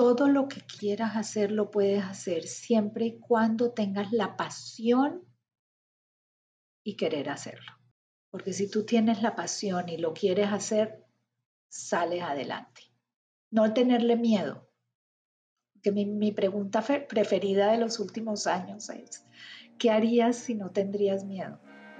todo lo que quieras hacer lo puedes hacer siempre y cuando tengas la pasión y querer hacerlo. Porque si tú tienes la pasión y lo quieres hacer, sales adelante. No tenerle miedo. Que mi pregunta preferida de los últimos años es, ¿qué harías si no tendrías miedo?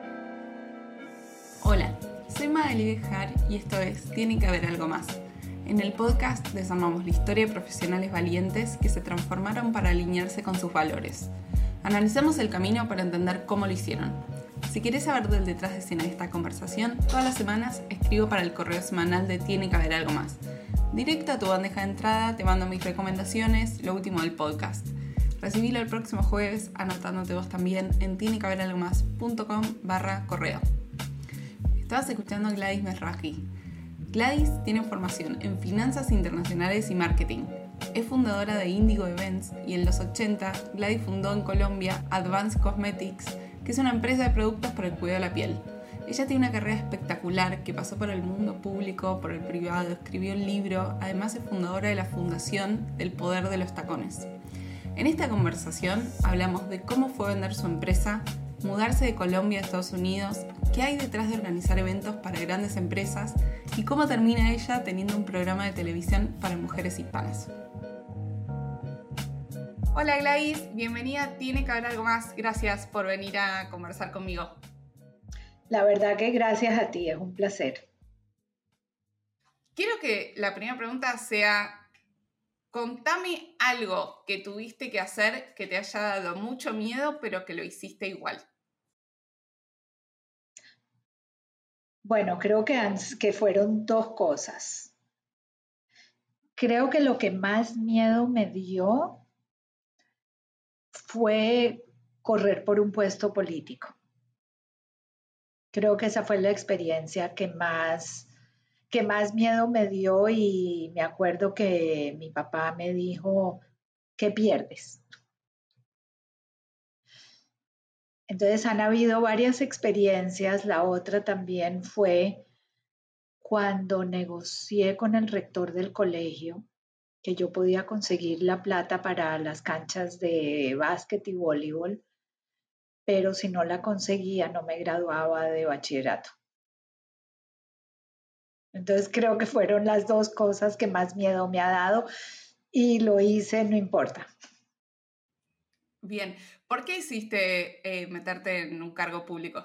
Hola, soy Magali Bejar y esto es Tiene que haber algo más. En el podcast desarmamos la historia de profesionales valientes que se transformaron para alinearse con sus valores. Analizamos el camino para entender cómo lo hicieron. Si quieres saber del detrás de escena de esta conversación, todas las semanas escribo para el correo semanal de Tiene que haber algo más. Directo a tu bandeja de entrada te mando mis recomendaciones, lo último del podcast. Recibilo el próximo jueves anotándote vos también en tienequehaberalgomás.com/correo. Estabas escuchando a Gladys Mesraji. Gladys tiene formación en finanzas internacionales y marketing. Es fundadora de Indigo Events y en los 80 Gladys fundó en Colombia Advanced Cosmetics, que es una empresa de productos para el cuidado de la piel. Ella tiene una carrera espectacular que pasó por el mundo público, por el privado, escribió un libro, además es fundadora de la Fundación del Poder de los Tacones. En esta conversación hablamos de cómo fue vender su empresa, mudarse de Colombia a Estados Unidos, qué hay detrás de organizar eventos para grandes empresas y cómo termina ella teniendo un programa de televisión para mujeres hispanas. Hola Gladys, bienvenida, Tiene que haber algo más. Gracias por venir a conversar conmigo. La verdad que gracias a ti, es un placer. Quiero que la primera pregunta sea, contame algo que tuviste que hacer que te haya dado mucho miedo, pero que lo hiciste igual. Bueno, creo que fueron dos cosas. Creo que lo que más miedo me dio fue correr por un puesto político. Creo que esa fue la experiencia que más miedo me dio y me acuerdo que mi papá me dijo, ¿qué pierdes? Entonces han habido varias experiencias. La otra también fue cuando negocié con el rector del colegio que yo podía conseguir la plata para las canchas de básquet y voleibol, pero si no la conseguía no me graduaba de bachillerato. Entonces creo que fueron las dos cosas que más miedo me ha dado y lo hice, no importa. Bien, ¿por qué hiciste meterte en un cargo público?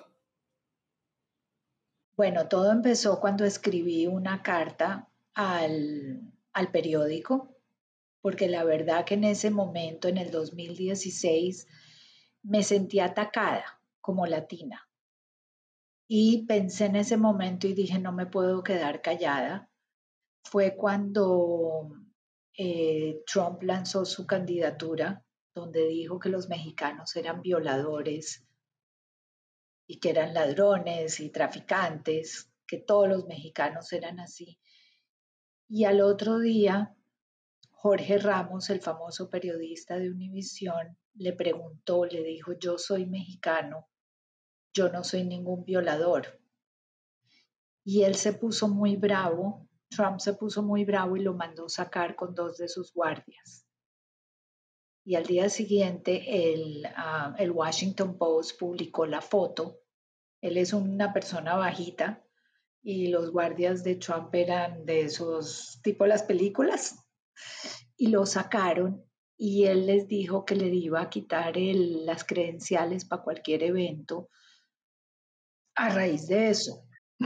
Bueno, todo empezó cuando escribí una carta al periódico, porque la verdad que en ese momento, en el 2016, me sentí atacada como latina. Y pensé en ese momento y dije, no me puedo quedar callada. Fue cuando Trump lanzó su candidatura, donde dijo que los mexicanos eran violadores y que eran ladrones y traficantes, que todos los mexicanos eran así. Y al otro día, Jorge Ramos, el famoso periodista de Univisión, le preguntó, le dijo, yo soy mexicano, yo no soy ningún violador. Y él se puso muy bravo, Trump se puso muy bravo y lo mandó sacar con dos de sus guardias. Y al día siguiente el Washington Post publicó la foto. Él es una persona bajita y los guardias de Trump eran de esos tipo las películas y lo sacaron y él les dijo que le iba a quitar las credenciales para cualquier evento a raíz de eso,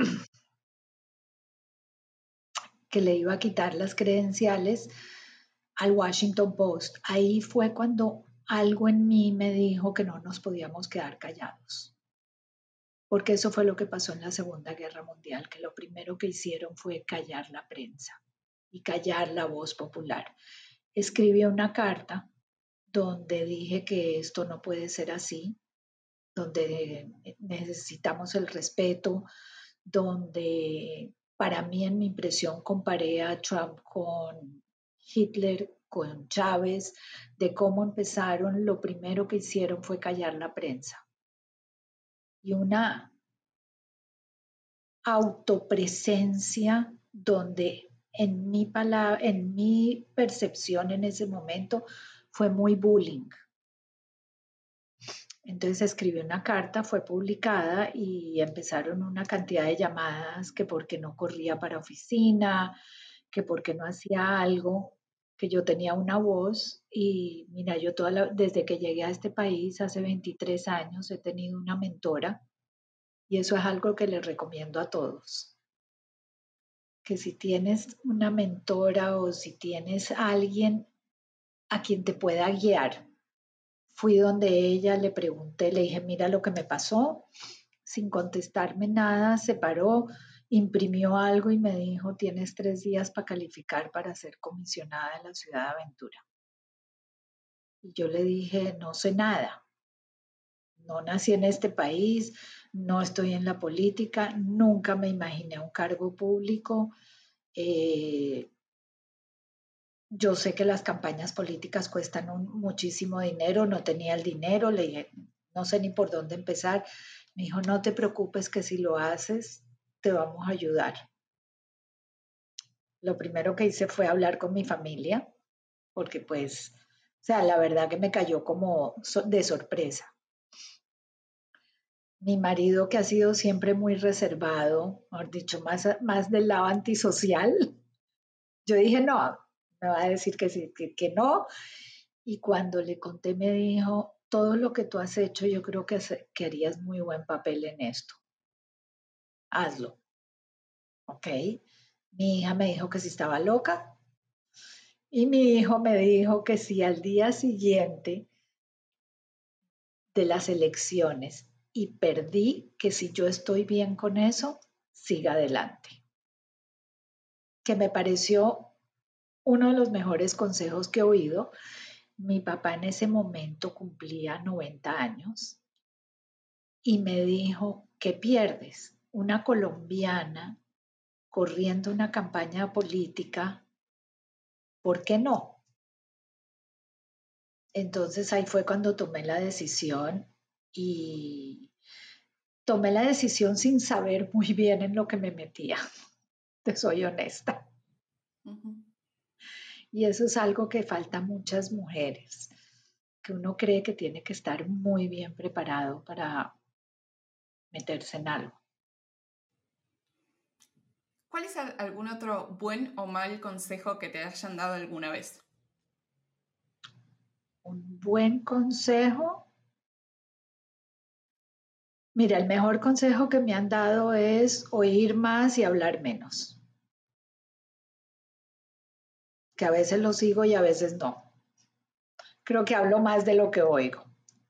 que le iba a quitar las credenciales al Washington Post. Ahí fue cuando algo en mí me dijo que no nos podíamos quedar callados. Porque eso fue lo que pasó en la Segunda Guerra Mundial, que lo primero que hicieron fue callar la prensa y callar la voz popular. Escribí una carta donde dije que esto no puede ser así, donde necesitamos el respeto, donde para mí en mi impresión comparé a Trump con Hitler, con Chávez, de cómo empezaron, lo primero que hicieron fue callar la prensa. Y una autopresencia donde en mi percepción en ese momento, fue muy bullying. Entonces escribí una carta, fue publicada y empezaron una cantidad de llamadas que porque no corría para oficina, que porque no hacía algo, que yo tenía una voz y mira, yo desde que llegué a este país hace 23 años he tenido una mentora y eso es algo que les recomiendo a todos, que si tienes una mentora o si tienes alguien a quien te pueda guiar. Fui donde ella, le pregunté, le dije, mira lo que me pasó, sin contestarme nada, se paró, imprimió algo y me dijo, tienes 3 días para calificar para ser comisionada de la Ciudad de Aventura. Y yo le dije, no sé nada, no nací en este país, no estoy en la política, nunca me imaginé un cargo público. Yo sé que las campañas políticas cuestan muchísimo dinero, no tenía el dinero, le dije, no sé ni por dónde empezar. Me dijo, no te preocupes que si lo haces, te vamos a ayudar. Lo primero que hice fue hablar con mi familia, porque pues, o sea, la verdad que me cayó como de sorpresa. Mi marido, que ha sido siempre muy reservado, mejor dicho, más del lado antisocial, yo dije, no, me va a decir que sí, que no. Y cuando le conté, me dijo, todo lo que tú has hecho, yo creo que harías muy buen papel en esto. Hazlo, ¿ok? Mi hija me dijo que si estaba loca y mi hijo me dijo que si al día siguiente de las elecciones y perdí, que si yo estoy bien con eso, siga adelante. Que me pareció uno de los mejores consejos que he oído. Mi papá en ese momento cumplía 90 años y me dijo, ¿qué pierdes? Una colombiana corriendo una campaña política, ¿por qué no? Entonces ahí fue cuando tomé la decisión y tomé la decisión sin saber muy bien en lo que me metía, te soy honesta. Uh-huh. Y eso es algo que falta a muchas mujeres, que uno cree que tiene que estar muy bien preparado para meterse en algo. ¿Cuál es algún otro buen o mal consejo que te hayan dado alguna vez? Un buen consejo. Mira, el mejor consejo que me han dado es oír más y hablar menos. Que a veces lo sigo y a veces no. Creo que hablo más de lo que oigo.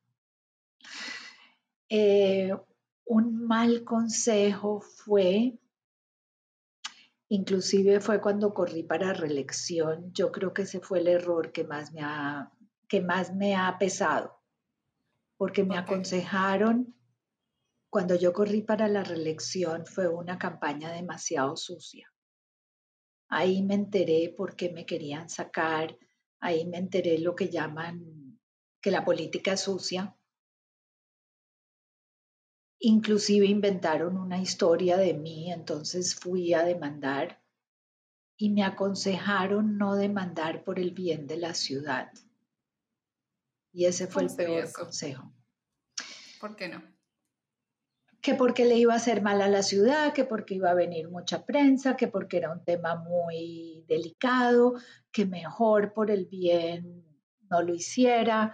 Un mal consejo fue, inclusive fue cuando corrí para reelección, yo creo que ese fue el error que más me ha pesado, porque me aconsejaron, cuando yo corrí para la reelección fue una campaña demasiado sucia. Ahí me enteré por qué me querían sacar, ahí me enteré lo que llaman que la política es sucia. Inclusive inventaron una historia de mí, entonces fui a demandar y me aconsejaron no demandar por el bien de la ciudad. Y ese fue el peor consejo. ¿Por qué no? Que porque le iba a hacer mal a la ciudad, que porque iba a venir mucha prensa, que porque era un tema muy delicado, que mejor por el bien no lo hiciera,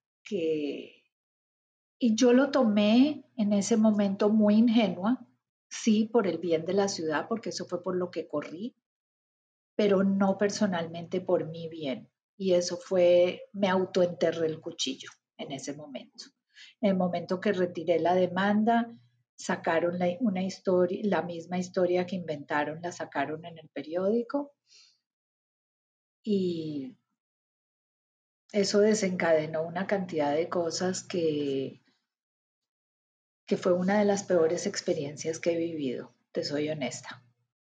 Y yo lo tomé en ese momento muy ingenua, sí, por el bien de la ciudad, porque eso fue por lo que corrí, pero no personalmente por mi bien. Y eso me autoenterré el cuchillo en ese momento. En el momento que retiré la demanda, sacaron una historia, la misma historia que inventaron, la sacaron en el periódico y eso desencadenó una cantidad de cosas que fue una de las peores experiencias que he vivido, te soy honesta.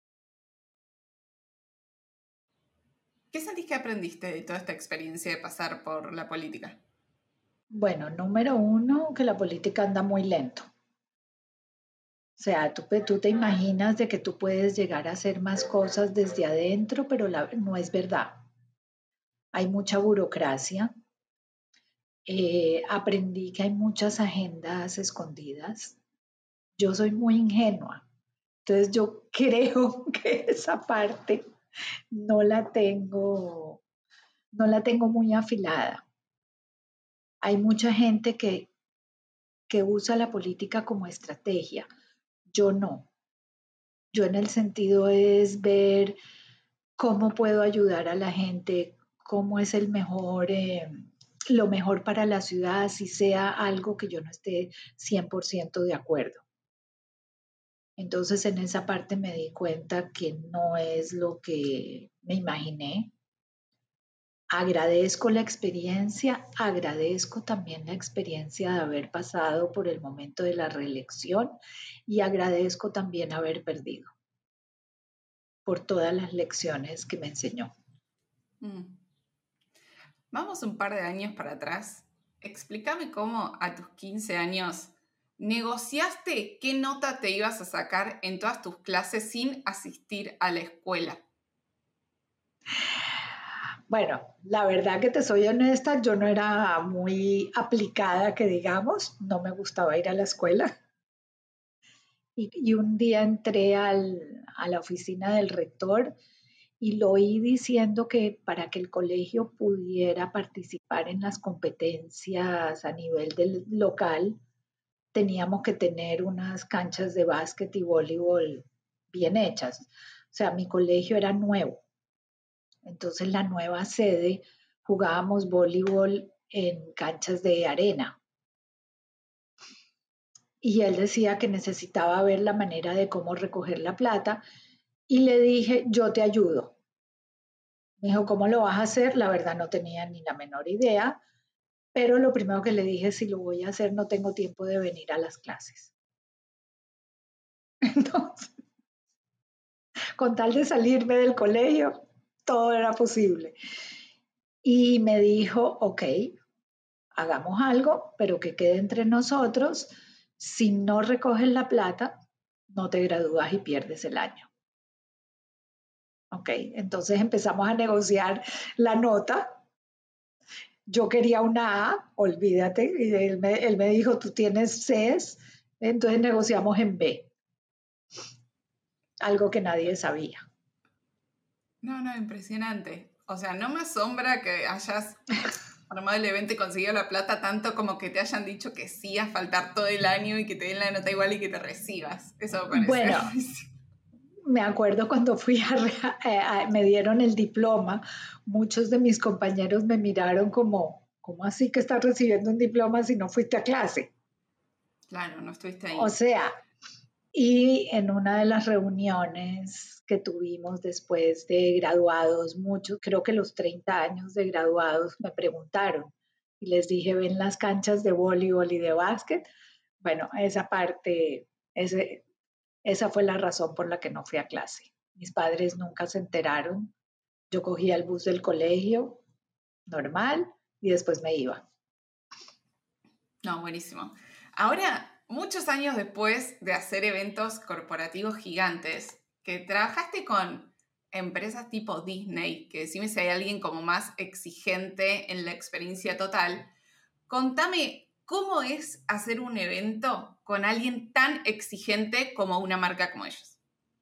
¿Qué sentís que aprendiste de toda esta experiencia de pasar por la política? Bueno, número uno, que la política anda muy lento. sea, tú te imaginas de que tú puedes llegar a hacer más cosas desde adentro, pero no es verdad. Hay mucha burocracia. Aprendí que hay muchas agendas escondidas. Yo soy muy ingenua, entonces yo creo que esa parte no la tengo, no la tengo muy afilada. Hay mucha gente que usa la política como estrategia. Yo no. Yo en el sentido es ver cómo puedo ayudar a la gente, cómo es el mejor, lo mejor para la ciudad, si sea algo que yo no esté 100% de acuerdo. Entonces en esa parte me di cuenta que no es lo que me imaginé. Agradezco la experiencia, agradezco también la experiencia de haber pasado por el momento de la reelección y agradezco también haber perdido por todas las lecciones que me enseñó. Vamos un par de años para atrás. Explícame cómo a tus 15 años negociaste qué nota te ibas a sacar en todas tus clases sin asistir a la escuela. Bueno, la verdad que te soy honesta, yo no era muy aplicada, que digamos, no me gustaba ir a la escuela. Y un día entré a la oficina del rector y lo oí diciendo que para que el colegio pudiera participar en las competencias a nivel del local, teníamos que tener unas canchas de básquet y voleibol bien hechas. O sea, mi colegio era nuevo. Entonces, la nueva sede jugábamos voleibol en canchas de arena. Y él decía que necesitaba ver la manera de cómo recoger la plata y le dije, yo te ayudo. Me dijo, ¿cómo lo vas a hacer? La verdad no tenía ni la menor idea, pero lo primero que le dije, si lo voy a hacer, no tengo tiempo de venir a las clases. Entonces, con tal de salirme del colegio, todo era posible. Y me dijo, ok, hagamos algo, pero que quede entre nosotros. Si no recoges la plata, no te gradúas y pierdes el año. Ok, entonces empezamos a negociar la nota. Yo quería una A, olvídate, y él me dijo, tú tienes Cs, entonces negociamos en B, algo que nadie sabía. No, impresionante. O sea, no me asombra que hayas armado el evento y conseguido la plata tanto como que te hayan dicho que sí a faltar todo el año y que te den la nota igual y que te recibas. Eso me parece. Bueno, me acuerdo cuando me dieron el diploma, muchos de mis compañeros me miraron como, ¿cómo así que estás recibiendo un diploma si no fuiste a clase? Claro, no estuviste ahí. O sea, y en una de las reuniones que tuvimos después de graduados, muchos, creo que los 30 años de graduados, me preguntaron y les dije, ¿ven las canchas de voleibol y de básquet? Bueno, esa parte, esa fue la razón por la que no fui a clase. Mis padres nunca se enteraron. Yo cogía el bus del colegio normal y después me iba. No, buenísimo. Ahora, muchos años después de hacer eventos corporativos gigantes, que trabajaste con empresas tipo Disney, que decime si hay alguien como más exigente en la experiencia total, contame cómo es hacer un evento con alguien tan exigente como una marca como ellos.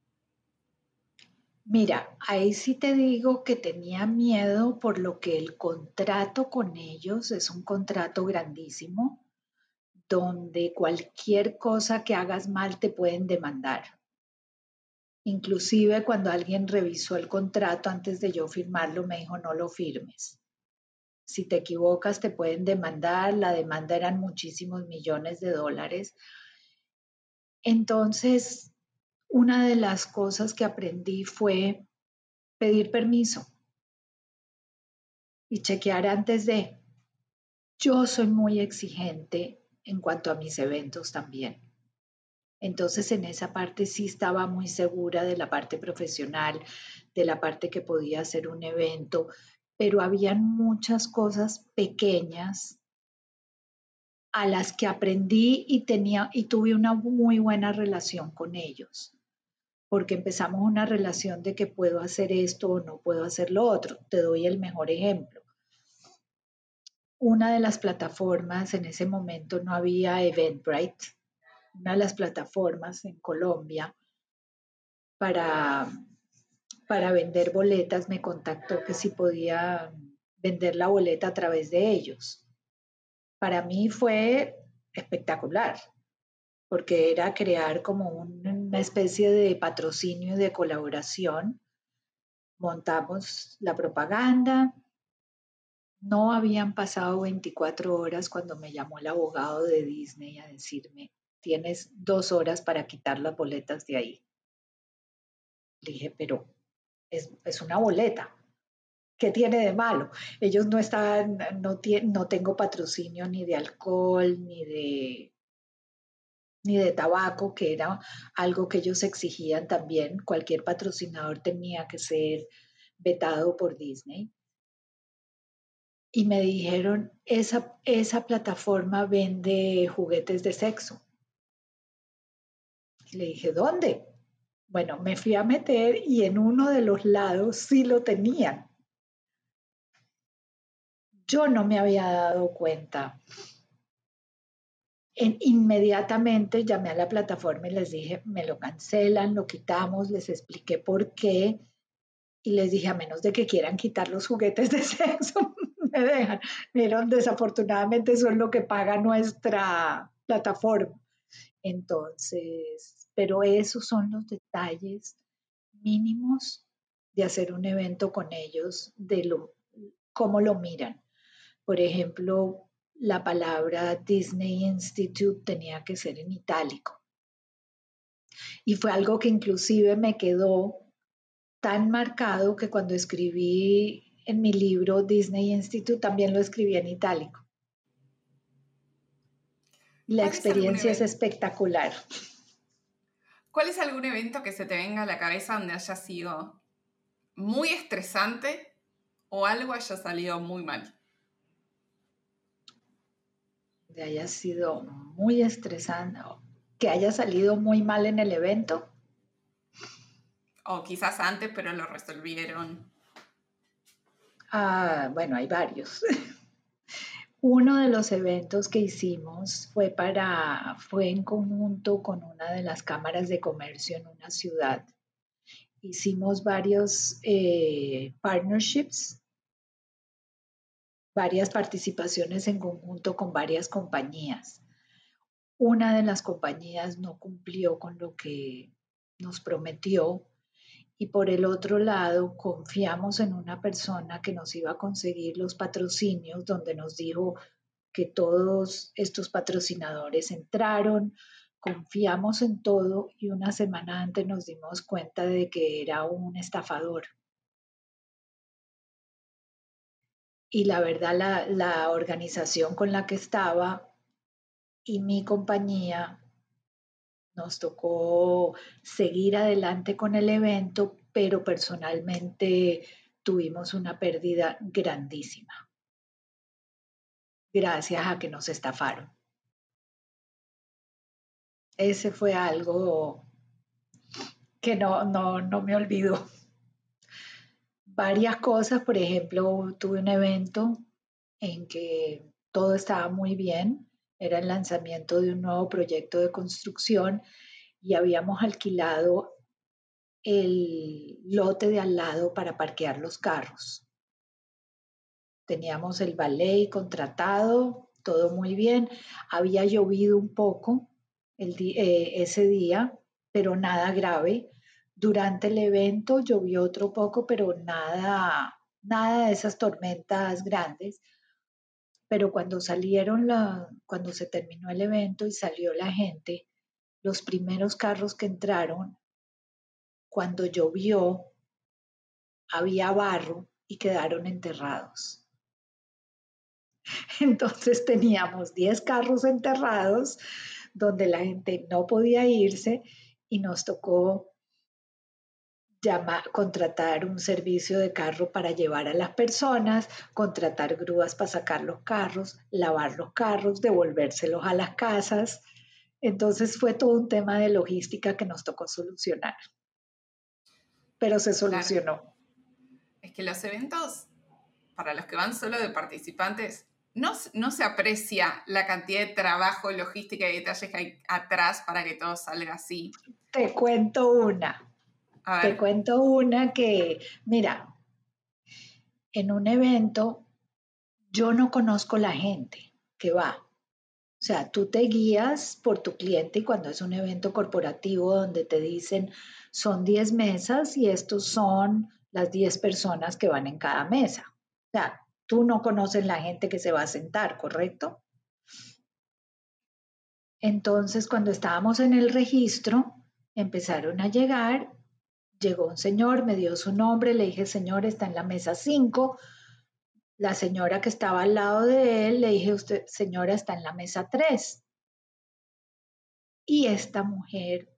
Mira, ahí sí te digo que tenía miedo por lo que el contrato con ellos es un contrato grandísimo, donde cualquier cosa que hagas mal te pueden demandar. Inclusive cuando alguien revisó el contrato antes de yo firmarlo, me dijo, no lo firmes. Si te equivocas, te pueden demandar. La demanda eran muchísimos millones de dólares. Entonces, una de las cosas que aprendí fue pedir permiso y chequear antes de. Yo soy muy exigente en cuanto a mis eventos también. Entonces, en esa parte sí estaba muy segura de la parte profesional, de la parte que podía hacer un evento, pero habían muchas cosas pequeñas a las que aprendí y tuve una muy buena relación con ellos, porque empezamos una relación de que puedo hacer esto o no puedo hacer lo otro. Te doy el mejor ejemplo. Una de las plataformas, en ese momento no había Eventbrite, una de las plataformas en Colombia para, para vender boletas, me contactó que si podía vender la boleta a través de ellos. Para mí fue espectacular, porque era crear como una especie de patrocinio y de colaboración. Montamos la propaganda. No habían pasado 24 horas cuando me llamó el abogado de Disney a decirme, tienes 2 horas para quitar las boletas de ahí. Le dije, pero es una boleta. ¿Qué tiene de malo? Ellos no están, no tengo patrocinio ni de alcohol, ni de tabaco, que era algo que ellos exigían también. Cualquier patrocinador tenía que ser vetado por Disney. Y me dijeron, esa plataforma vende juguetes de sexo. Y le dije, ¿dónde? Bueno, me fui a meter y en uno de los lados sí lo tenían. Yo no me había dado cuenta. Inmediatamente llamé a la plataforma y les dije, me lo cancelan, lo quitamos, les expliqué por qué y les dije, a menos de que quieran quitar los juguetes de sexo, me dejan. Miren, desafortunadamente eso es lo que paga nuestra plataforma. Entonces, pero esos son los detalles mínimos de hacer un evento con ellos, cómo lo miran. Por ejemplo, la palabra Disney Institute tenía que ser en itálico. Y fue algo que inclusive me quedó tan marcado que cuando escribí en mi libro Disney Institute también lo escribí en itálico. La experiencia es espectacular. ¿Cuál es algún evento que se te venga a la cabeza donde haya sido muy estresante o algo haya salido muy mal? Que haya sido muy estresante, que haya salido muy mal en el evento. O quizás antes, pero lo resolvieron. Bueno, hay varios. Uno de los eventos que hicimos fue en conjunto con una de las cámaras de comercio en una ciudad. Hicimos varios partnerships, varias participaciones en conjunto con varias compañías. Una de las compañías no cumplió con lo que nos prometió y por el otro lado confiamos en una persona que nos iba a conseguir los patrocinios, donde nos dijo que todos estos patrocinadores entraron, confiamos en todo y una semana antes nos dimos cuenta de que era un estafador. Y la verdad, la organización con la que estaba y mi compañía nos tocó seguir adelante con el evento, pero personalmente tuvimos una pérdida grandísima gracias a que nos estafaron. Ese fue algo que no me olvido. Varias cosas, por ejemplo, tuve un evento en que todo estaba muy bien, era el lanzamiento de un nuevo proyecto de construcción y habíamos alquilado el lote de al lado para parquear los carros. Teníamos el valet contratado, todo muy bien. Había llovido un poco ese día, pero nada grave. Durante el evento llovió otro poco, pero nada de esas tormentas grandes. Pero cuando se terminó el evento y salió la gente, los primeros carros que entraron, cuando llovió, había barro y quedaron enterrados. Entonces teníamos 10 carros enterrados donde la gente no podía irse y nos tocó contratar un servicio de carro para llevar a las personas, contratar grúas para sacar los carros, lavar los carros, devolvérselos a las casas. Entonces fue todo un tema de logística que nos tocó solucionar, pero se solucionó. Claro. Es que los eventos, para los que van solo de participantes, no se aprecia la cantidad de trabajo, logística y detalles que hay atrás para que todo salga así. Te cuento una. Te cuento una que, mira, en un evento yo no conozco la gente que va. O sea, tú te guías por tu cliente y cuando es un evento corporativo donde te dicen son 10 mesas y estos son las 10 personas que van en cada mesa. O sea, tú no conoces la gente que se va a sentar, ¿correcto? Entonces, cuando estábamos en el registro, empezaron a llegar, llegó un señor, me dio su nombre, le dije, señor, está en la mesa 5. La señora que estaba al lado de él, le dije, usted, señora, está en la mesa 3. Y esta mujer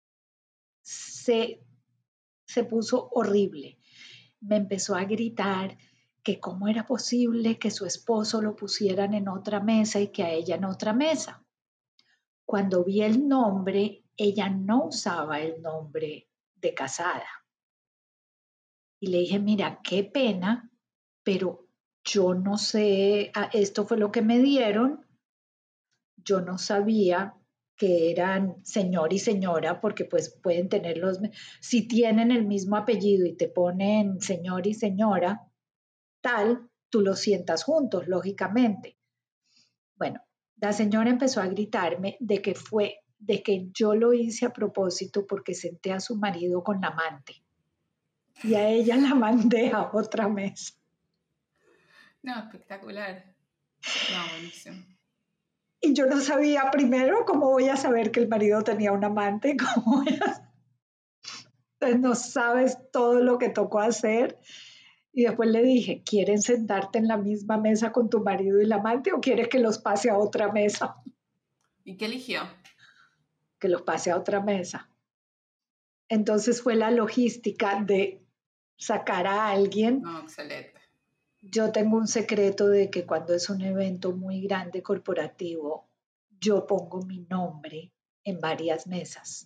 se puso horrible. Me empezó a gritar que cómo era posible que su esposo lo pusieran en otra mesa y que a ella en otra mesa. Cuando vi el nombre, ella no usaba el nombre de casada. Y le dije, mira, qué pena, pero yo no sé, esto fue lo que me dieron, yo no sabía que eran señor y señora, porque pues pueden tener si tienen el mismo apellido y te ponen señor y señora, tal, tú los sientas juntos, lógicamente. Bueno, la señora empezó a gritarme de que yo lo hice a propósito porque senté a su marido con la amante y a ella la mandé a otra mesa. No, espectacular. No, buenísimo. Y yo no sabía, primero, cómo voy a saber que el marido tenía un amante, Entonces no sabes todo lo que tocó hacer. Y después le dije, ¿quieres sentarte en la misma mesa con tu marido y la amante o quieres que los pase a otra mesa? ¿Y qué eligió? Que los pase a otra mesa. Entonces fue la logística de sacar a alguien. No, excelente. Yo tengo un secreto de que cuando es un evento muy grande corporativo, yo pongo mi nombre en varias mesas.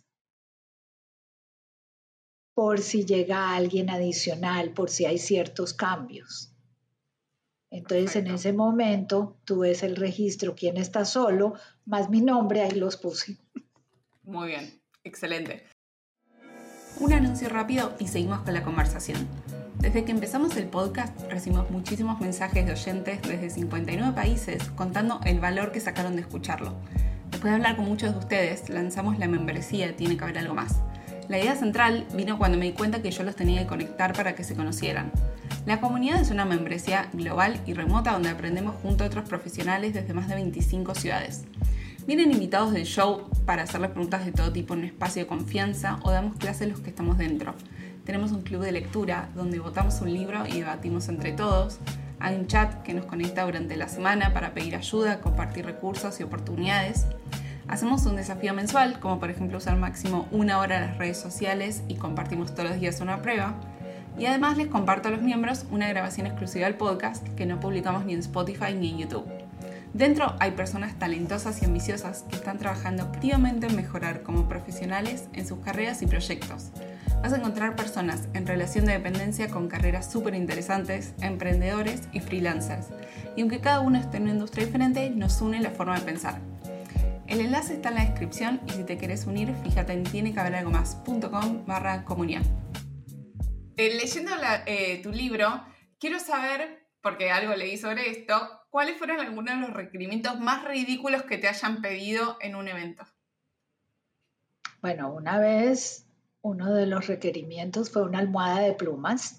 Por si llega alguien adicional, por si hay ciertos cambios. Entonces, perfecto. En ese momento, tú ves el registro, quién está solo, más mi nombre, ahí los puse. Muy bien, excelente. Un anuncio rápido y seguimos con la conversación. Desde que empezamos el podcast recibimos muchísimos mensajes de oyentes desde 59 países contando el valor que sacaron de escucharlo. Después de hablar con muchos de ustedes, lanzamos la membresía Tiene que haber algo más. La idea central vino cuando me di cuenta que yo los tenía que conectar para que se conocieran. La comunidad es una membresía global y remota donde aprendemos junto a otros profesionales desde más de 25 ciudades. Vienen invitados del show para hacerles preguntas de todo tipo en un espacio de confianza o damos clases los que estamos dentro. Tenemos un club de lectura donde votamos un libro y debatimos entre todos. Hay un chat que nos conecta durante la semana para pedir ayuda, compartir recursos y oportunidades. Hacemos un desafío mensual, como por ejemplo usar máximo 1 hora las redes sociales y compartimos todos los días una prueba. Y además les comparto a los miembros una grabación exclusiva del podcast que no publicamos ni en Spotify ni en YouTube. Dentro hay personas talentosas y ambiciosas que están trabajando activamente en mejorar como profesionales en sus carreras y proyectos. Vas a encontrar personas en relación de dependencia con carreras súper interesantes, emprendedores y freelancers. Y aunque cada uno esté en una industria diferente, nos une la forma de pensar. El enlace está en la descripción y si te querés unir, fíjate en tienequehaberalgomás.com/comunidad. Leyendo tu libro, quiero saber, porque algo leí sobre esto, ¿cuáles fueron algunos de los requerimientos más ridículos que te hayan pedido en un evento? Bueno, una vez uno de los requerimientos fue una almohada de plumas,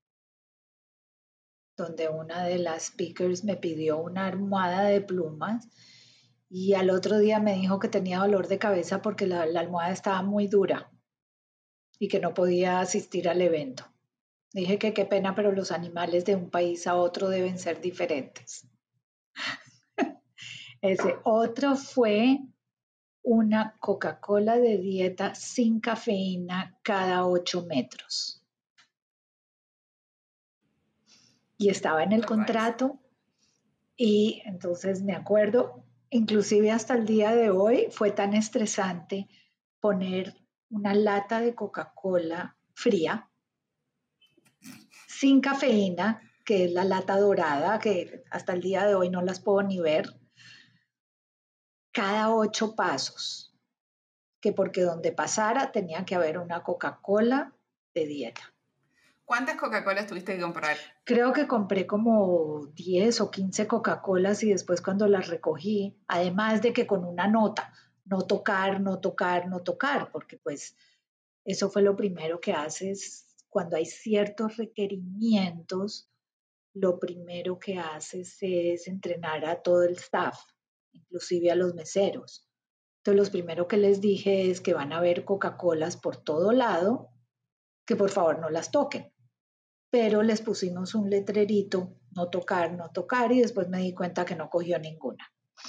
donde una de las speakers me pidió una almohada de plumas y al otro día me dijo que tenía dolor de cabeza porque la almohada estaba muy dura y que no podía asistir al evento. Dije que qué pena, pero los animales de un país a otro deben ser diferentes. Ese otro fue una Coca-Cola de dieta sin cafeína cada 8 metros. Y estaba en el contrato y entonces me acuerdo, inclusive hasta el día de hoy fue tan estresante poner una lata de Coca-Cola fría, sin cafeína, que es la lata dorada, que hasta el día de hoy no las puedo ni ver, cada 8 pasos, que porque donde pasara tenía que haber una Coca-Cola de dieta. ¿Cuántas Coca-Colas tuviste que comprar? Creo que compré como 10 o 15 Coca-Colas y después cuando las recogí, además de que con una nota, no tocar, no tocar, no tocar, porque pues eso fue lo primero que haces cuando hay ciertos requerimientos, lo primero que haces es entrenar a todo el staff, inclusive a los meseros. Entonces, lo primero que les dije es que van a haber Coca-Colas por todo lado, que por favor no las toquen. Pero les pusimos un letrerito, no tocar, no tocar, y después me di cuenta que no cogió ninguna.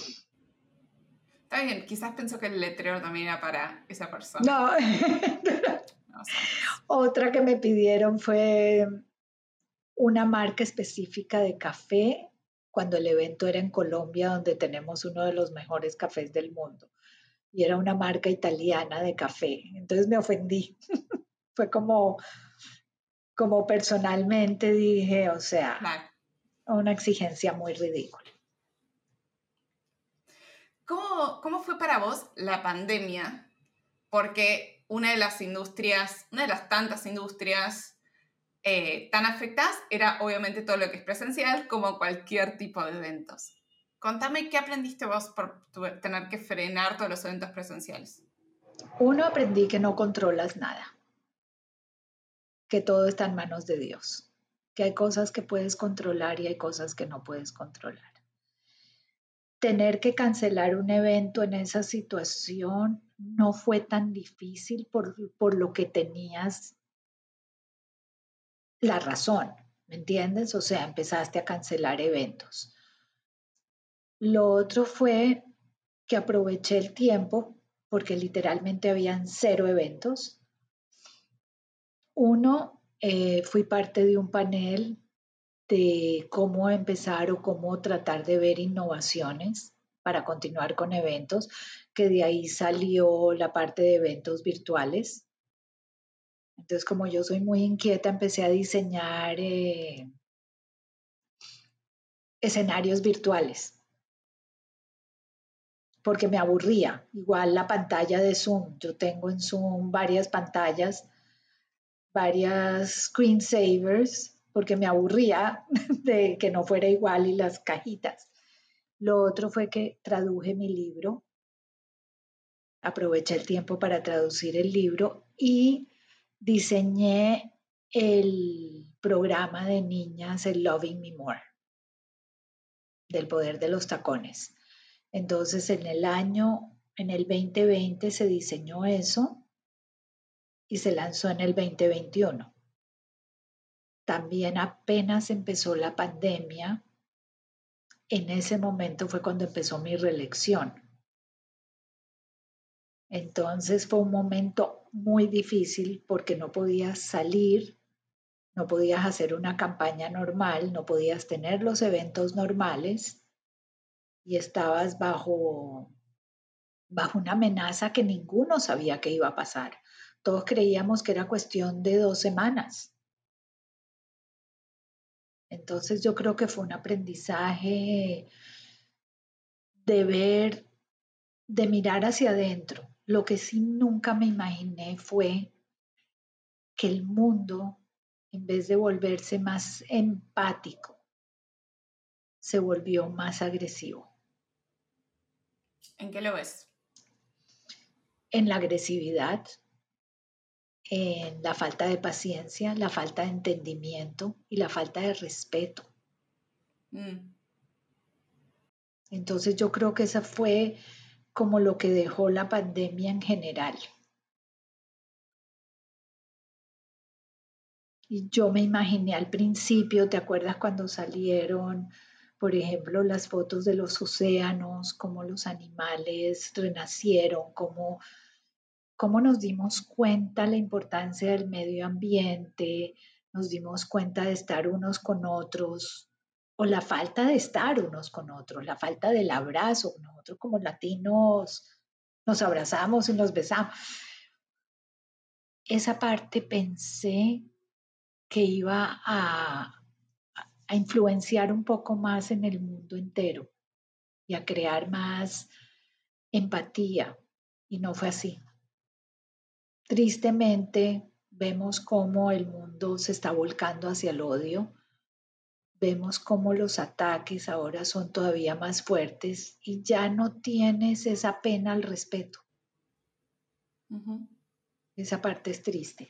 Está bien, quizás pensó que el letrero también era para esa persona. No. No sabes. Otra que me pidieron fue una marca específica de café cuando el evento era en Colombia, donde tenemos uno de los mejores cafés del mundo. Y era una marca italiana de café. Entonces me ofendí. Fue como personalmente dije, o sea, Claro. una exigencia muy ridícula. ¿Cómo fue para vos la pandemia? Porque una de las tantas industrias tan afectadas era obviamente todo lo que es presencial, como cualquier tipo de eventos. Contame qué aprendiste vos por tener que frenar todos los eventos presenciales. Uno, aprendí que no controlas nada, que todo está en manos de Dios, que hay cosas que puedes controlar y hay cosas que no puedes controlar. Tener que cancelar un evento en esa situación no fue tan difícil por lo que tenías la razón, ¿me entiendes? O sea, empezaste a cancelar eventos. Lo otro fue que aproveché el tiempo porque literalmente habían 0 eventos. Uno, fui parte de un panel de cómo empezar o cómo tratar de ver innovaciones para continuar con eventos, que de ahí salió la parte de eventos virtuales. Entonces, como yo soy muy inquieta, empecé a diseñar escenarios virtuales, porque me aburría. Igual la pantalla de Zoom, yo tengo en Zoom varias pantallas, varias screensavers, porque me aburría de que no fuera igual y las cajitas. Lo otro fue que traduje mi libro, aproveché el tiempo para traducir el libro y diseñé el programa de niñas, el Loving Me More, del poder de los tacones. Entonces, en el 2020 se diseñó eso y se lanzó en el 2021. También apenas empezó la pandemia, en ese momento fue cuando empezó mi reelección. Entonces fue un momento muy difícil porque no podías salir, no podías hacer una campaña normal, no podías tener los eventos normales y estabas bajo una amenaza que ninguno sabía que iba a pasar. Todos creíamos que era cuestión de 2 semanas. Entonces yo creo que fue un aprendizaje de ver, de mirar hacia adentro. Lo que sí nunca me imaginé fue que el mundo, en vez de volverse más empático, se volvió más agresivo. ¿En qué lo ves? En la agresividad, en la falta de paciencia, la falta de entendimiento y la falta de respeto. Entonces yo creo que esa fue como lo que dejó la pandemia en general. Y yo me imaginé al principio, ¿te acuerdas cuando salieron por ejemplo, las fotos de los océanos, cómo los animales renacieron, cómo nos dimos cuenta la importancia del medio ambiente, nos dimos cuenta de estar unos con otros, o la falta de estar unos con otros, la falta del abrazo. Nosotros como latinos nos abrazamos y nos besamos. Esa parte pensé que iba a influenciar un poco más en el mundo entero y a crear más empatía, y no fue así. Tristemente, vemos cómo el mundo se está volcando hacia el odio, vemos cómo los ataques ahora son todavía más fuertes y ya no tienes esa pena al respeto. Ujú. Esa parte es triste.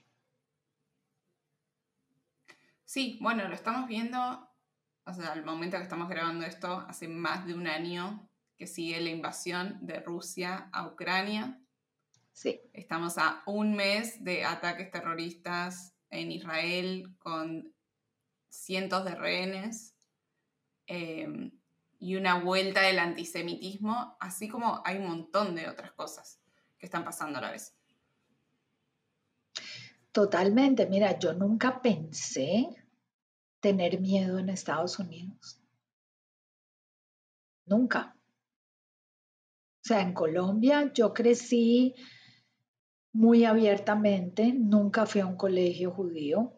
Sí, bueno, lo estamos viendo, o sea, al momento que estamos grabando esto, hace más de un año que sigue la invasión de Rusia a Ucrania. Sí. Estamos a un mes de ataques terroristas en Israel con cientos de rehenes y una vuelta del antisemitismo, así como hay un montón de otras cosas que están pasando a la vez. Totalmente. Mira, yo nunca pensé tener miedo en Estados Unidos. Nunca. O sea, en Colombia yo crecí muy abiertamente, nunca fui a un colegio judío.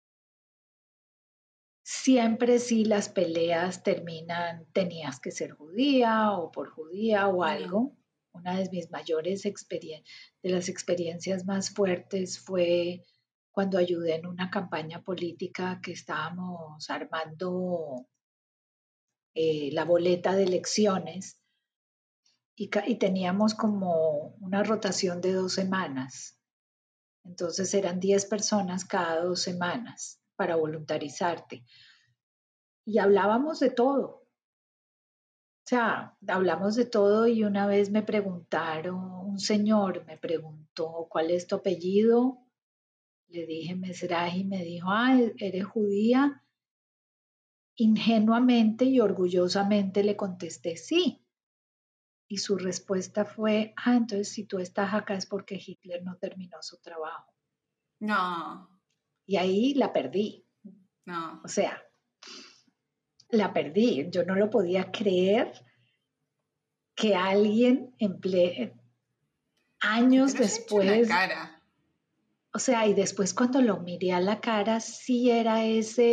Siempre sí las peleas terminan, tenías que ser judía o por judía o algo. Una de mis mayores de las experiencias más fuertes fue cuando ayudé en una campaña política que estábamos armando la boleta de elecciones y teníamos como una rotación de 2 semanas. Entonces eran 10 personas cada 2 semanas para voluntarizarte. Y hablábamos de todo. O sea, hablamos de todo y una vez me preguntaron, un señor me preguntó, ¿cuál es tu apellido? Le dije Mesraji, me dijo, ¿eres judía? Ingenuamente y orgullosamente le contesté sí. Y su respuesta fue, entonces si tú estás acá es porque Hitler no terminó su trabajo. No. Y ahí la perdí. No. O sea, la perdí. Yo no lo podía creer que alguien Que te años lo haya hecho en la después, cara. o sea, y después cuando lo miré a la cara, sí era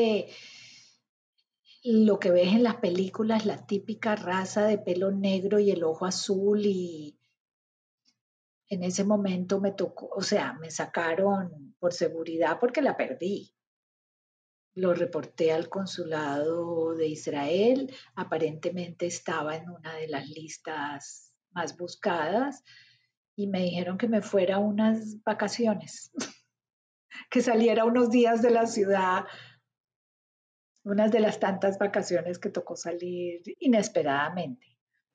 lo que ves en las películas, la típica raza de pelo negro y el ojo azul, y en ese momento me tocó, o sea, me sacaron por seguridad porque la perdí. Lo reporté al consulado de Israel, aparentemente estaba en una de las listas más buscadas y me dijeron que me fuera unas vacaciones, que saliera unos días de la ciudad, unas de las tantas vacaciones que tocó salir inesperadamente.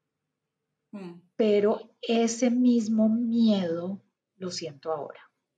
Pero ese mismo miedo lo siento ahora.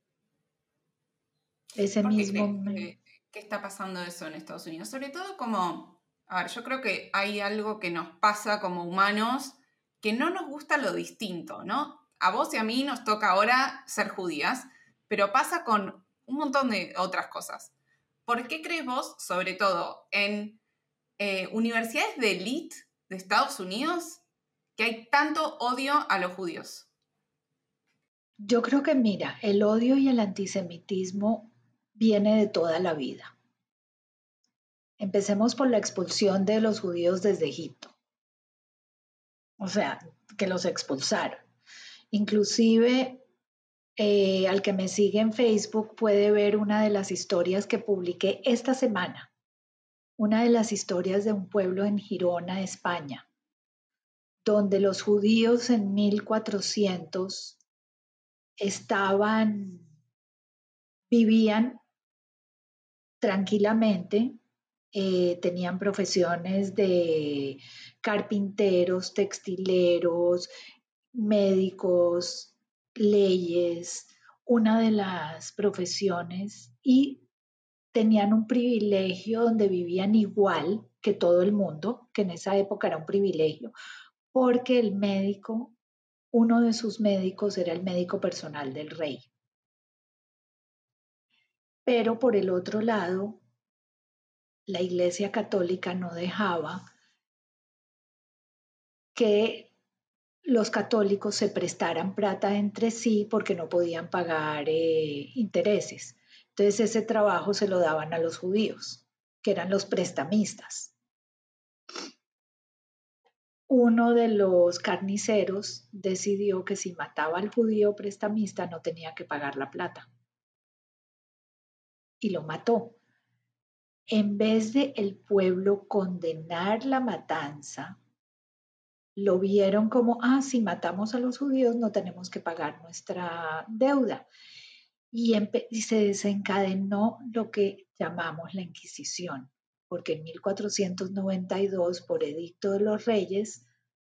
Ese ¿Por qué mismo crees que está pasando eso en Estados Unidos? Sobre todo como, a ver, yo creo que hay algo que nos pasa como humanos que no nos gusta lo distinto, ¿no? A vos y a mí nos toca ahora ser judías, pero pasa con un montón de otras cosas. ¿Por qué crees vos, sobre todo en universidades de élite de Estados Unidos, que hay tanto odio a los judíos? Yo creo que, mira, el odio y el antisemitismo viene de toda la vida. Empecemos por la expulsión de los judíos desde Egipto. O sea, que los expulsaron. Inclusive, al que me sigue en Facebook puede ver una de las historias que publiqué esta semana. Una de las historias de un pueblo en Girona, España, donde los judíos en 1400 vivían tranquilamente, tenían profesiones de carpinteros, textileros, médicos, leyes, una de las profesiones, y tenían un privilegio donde vivían igual que todo el mundo, que en esa época era un privilegio, porque el médico, uno de sus médicos era el médico personal del rey. Pero por el otro lado, la Iglesia Católica no dejaba que los católicos se prestaran plata entre sí porque no podían pagar intereses. Entonces ese trabajo se lo daban a los judíos, que eran los prestamistas. Uno de los carniceros decidió que si mataba al judío prestamista no tenía que pagar la plata. Y lo mató. En vez de el pueblo condenar la matanza, lo vieron como, si matamos a los judíos no tenemos que pagar nuestra deuda. Y se desencadenó lo que llamamos la Inquisición, porque en 1492, por edicto de los reyes,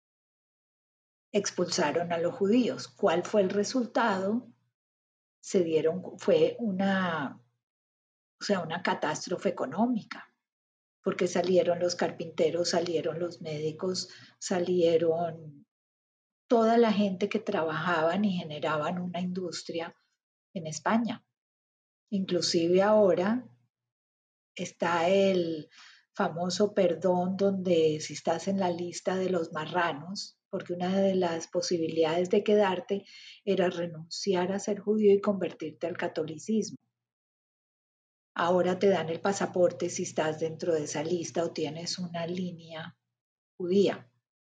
expulsaron a los judíos. ¿Cuál fue el resultado? Fue una catástrofe económica, porque salieron los carpinteros, salieron los médicos, salieron toda la gente que trabajaban y generaban una industria en España. Inclusive ahora está el famoso perdón donde si estás en la lista de los marranos, porque una de las posibilidades de quedarte era renunciar a ser judío y convertirte al catolicismo. Ahora te dan el pasaporte si estás dentro de esa lista o tienes una línea judía.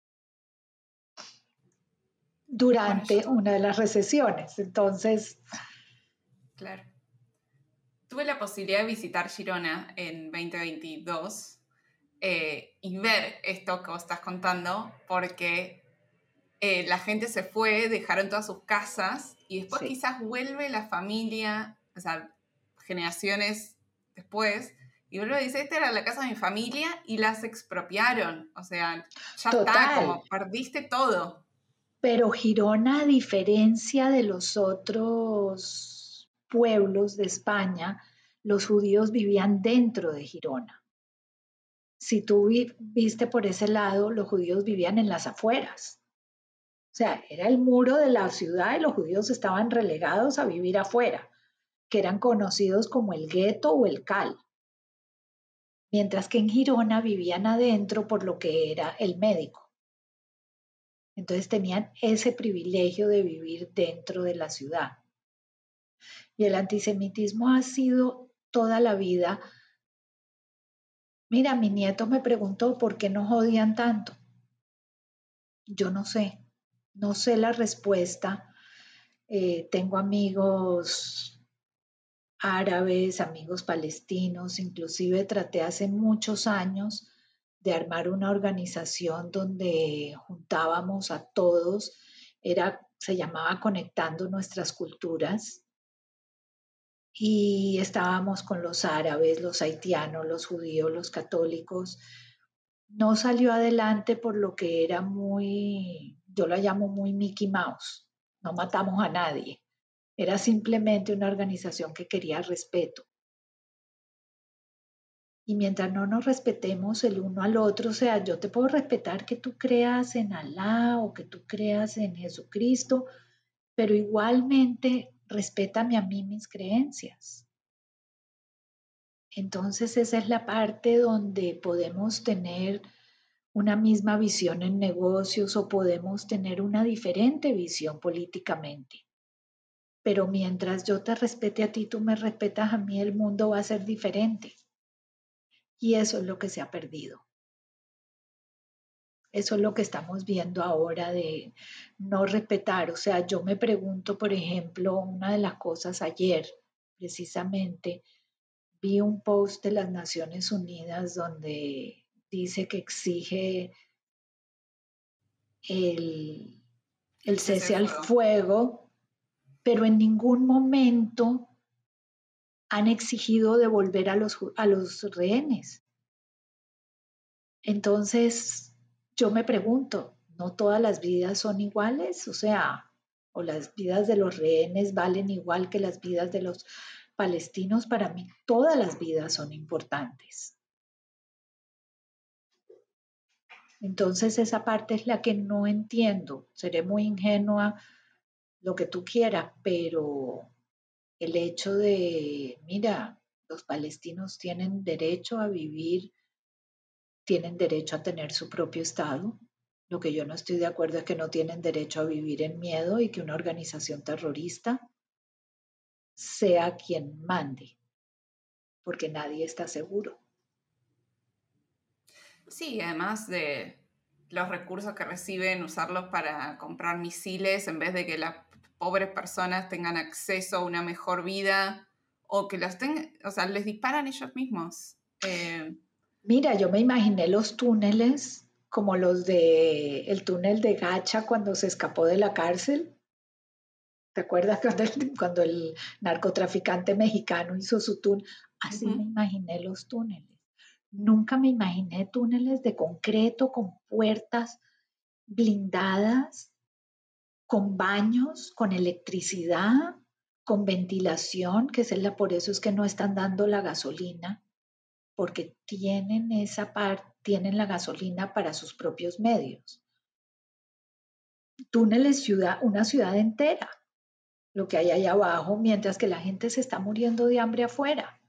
Durante una de las recesiones. Entonces... Claro. Tuve la posibilidad de visitar Girona en 2022 y ver esto que vos estás contando, porque la gente se fue, dejaron todas sus casas y después quizás vuelve la familia, o sea, generaciones después, y vuelve y dice, esta era la casa de mi familia y las expropiaron. O sea, ya está, como perdiste todo. Pero Girona, a diferencia de los otros pueblos de España, los judíos vivían dentro de Girona. Si tú viste por ese lado, los judíos vivían en las afueras. O sea, era el muro de la ciudad y los judíos estaban relegados a vivir afuera, que eran conocidos como el gueto o el cal. Mientras que en Girona vivían adentro por lo que era el médico. Entonces tenían ese privilegio de vivir dentro de la ciudad. Y el antisemitismo ha sido toda la vida. Mira, mi nieto me preguntó por qué nos odian tanto. Yo no sé la respuesta. Tengo amigos árabes, amigos palestinos, inclusive traté hace muchos años de armar una organización donde juntábamos a todos, se llamaba Conectando Nuestras Culturas, y estábamos con los árabes, los haitianos, los judíos, los católicos. No salió adelante por lo que era yo la llamo muy Mickey Mouse, no matamos a nadie, era simplemente una organización que quería respeto. Y mientras no nos respetemos el uno al otro, o sea, yo te puedo respetar que tú creas en Alá o que tú creas en Jesucristo, pero igualmente respétame a mí mis creencias. Entonces esa es la parte donde podemos tener una misma visión en negocios o podemos tener una diferente visión políticamente. Pero mientras yo te respete a ti, tú me respetas a mí, el mundo va a ser diferente. Y eso es lo que se ha perdido. Eso es lo que estamos viendo ahora de no respetar. O sea, yo me pregunto, por ejemplo, una de las cosas ayer, precisamente, vi un post de las Naciones Unidas donde dice que exige el cese al fuego, pero en ningún momento han exigido devolver a los rehenes. Entonces, yo me pregunto, ¿no todas las vidas son iguales? O sea, o las vidas de los rehenes valen igual que las vidas de los palestinos. Para mí, todas las vidas son importantes. Entonces esa parte es la que no entiendo. Seré muy ingenua, lo que tú quieras, pero el hecho de, mira, los palestinos tienen derecho a vivir, tienen derecho a tener su propio Estado. Lo que yo no estoy de acuerdo es que no tienen derecho a vivir en miedo y que una organización terrorista sea quien mande, porque nadie está seguro. Sí, además de los recursos que reciben, usarlos para comprar misiles en vez de que las pobres personas tengan acceso a una mejor vida o que los tengan, o sea, les disparan ellos mismos. Mira, yo me imaginé los túneles como los de el túnel de Gacha cuando se escapó de la cárcel. ¿Te acuerdas cuando el narcotraficante mexicano hizo su túnel? Así me imaginé los túneles. Nunca me imaginé túneles de concreto con puertas blindadas, con baños, con electricidad, con ventilación, por eso es que no están dando la gasolina, porque tienen la gasolina para sus propios medios. Túneles, una ciudad entera, lo que hay allá abajo, mientras que la gente se está muriendo de hambre afuera.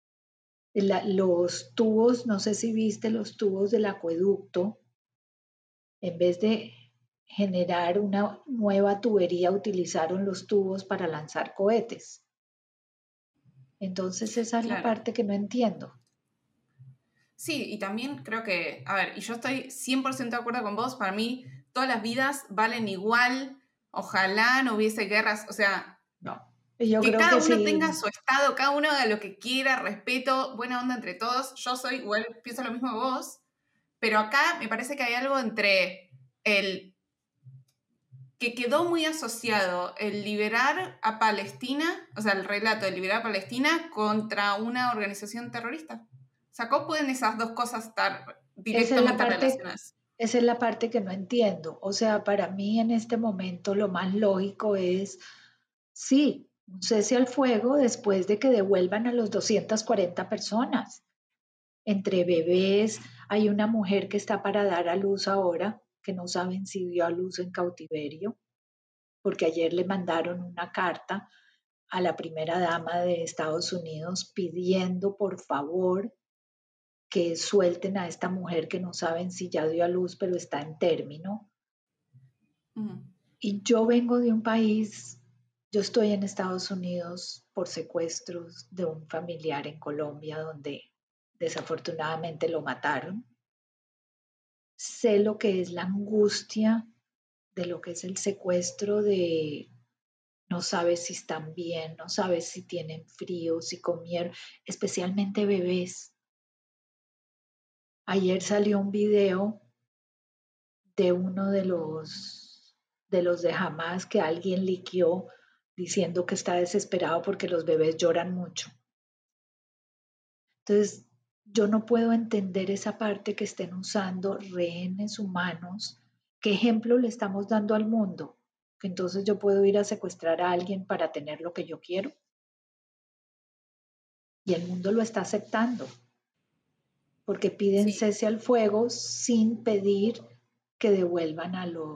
Los tubos, no sé si viste los tubos del acueducto, en vez de generar una nueva tubería, utilizaron los tubos para lanzar cohetes. Entonces esa es la Claro. parte que no entiendo. Sí, y también creo que, a ver, y yo estoy 100% de acuerdo con vos, para mí todas las vidas valen igual, ojalá no hubiese guerras, o sea, No, yo que creo cada que uno sí. tenga su estado, cada uno haga lo que quiera, respeto, buena onda entre todos, yo soy igual, pienso lo mismo que vos, pero acá me parece que hay algo entre el que quedó muy asociado el liberar a Palestina, o sea, el relato de liberar a Palestina contra una organización terrorista. O sea, ¿cómo pueden esas dos cosas estar Esa es la directamente parte, relacionadas? esa es la parte que no entiendo. O sea, para mí en este momento lo más lógico es, sí, un cese al fuego después de que devuelvan a los 240 personas. Entre bebés, hay una mujer que está para dar a luz ahora, que no saben si dio a luz en cautiverio, porque ayer le mandaron una carta a la primera dama de Estados Unidos pidiendo por favor que suelten a esta mujer que no saben si ya dio a luz, pero está en término. Y yo vengo de un país, yo estoy en Estados Unidos por secuestros de un familiar en Colombia donde desafortunadamente lo mataron. Sé lo que es la angustia de lo que es el secuestro de no sabes si están bien, no sabes si tienen frío, si comieron, especialmente bebés. Ayer salió un video de uno de Hamas que alguien liqueó diciendo que está desesperado porque los bebés lloran mucho. Entonces, yo no puedo entender esa parte que estén usando rehenes humanos. ¿Qué ejemplo le estamos dando al mundo? Que entonces yo puedo ir a secuestrar a alguien para tener lo que yo quiero. Y el mundo lo está aceptando, porque piden Sí. cese al fuego sin pedir que devuelvan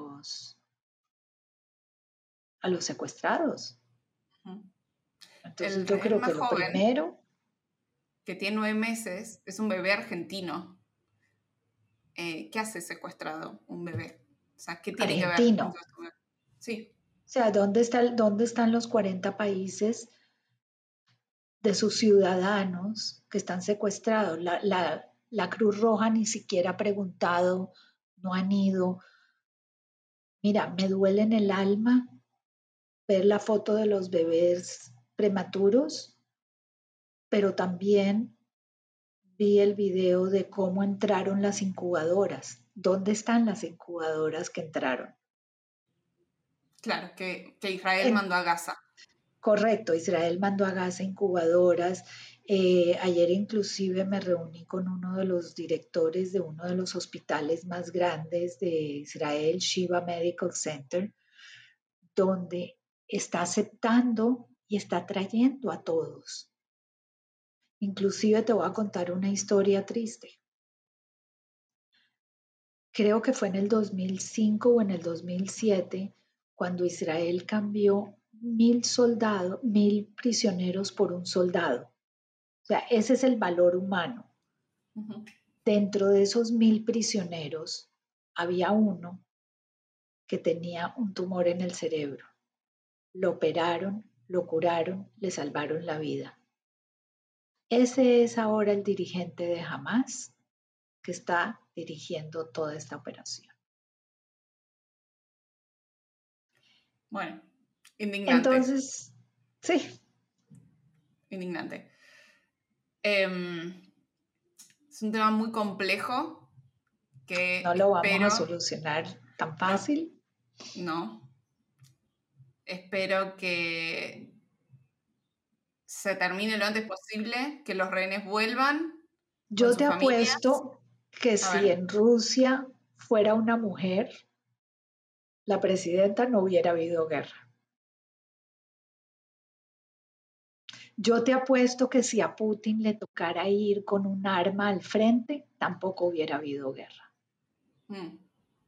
a los secuestrados. Entonces El yo rehén creo más que lo joven, primero, que tiene 9 meses, es un bebé argentino. ¿Qué hace secuestrado un bebé? O sea, ¿qué tiene que ver con argentino, todo esto? Sí, o sea, ¿dónde están los 40 países de sus ciudadanos que están secuestrados? La Cruz Roja ni siquiera ha preguntado, no han ido. Mira, me duele en el alma ver la foto de los bebés prematuros, pero también vi el video de cómo entraron las incubadoras. ¿Dónde están las incubadoras que entraron? claro, que Israel En, mandó a Gaza. correcto, Israel mandó a Gaza incubadoras. Ayer inclusive me reuní con uno de los directores de uno de los hospitales más grandes de Israel, Shiva Medical Center, donde está aceptando y está trayendo a todos. Inclusive te voy a contar una historia triste, creo que fue en el 2005 o en el 2007, cuando Israel cambió 1.000 prisioneros por un soldado. O sea, ese es el valor humano. Ujú. Dentro de esos 1.000 prisioneros había uno que tenía un tumor en el cerebro. Lo operaron, lo curaron, le salvaron la vida. Ese es ahora el dirigente de Hamas que está dirigiendo toda esta operación. Bueno, indignante. Entonces, sí, Indignante. Es un tema muy complejo que no lo vamos a espero, solucionar tan no, fácil. no, espero que se termine lo antes posible, que los rehenes vuelvan con Yo te sus familias. apuesto que A si ver, en Rusia fuera una mujer, la presidenta, no hubiera habido guerra. Yo te apuesto que si a Putin le tocara ir con un arma al frente, tampoco hubiera habido guerra. mm,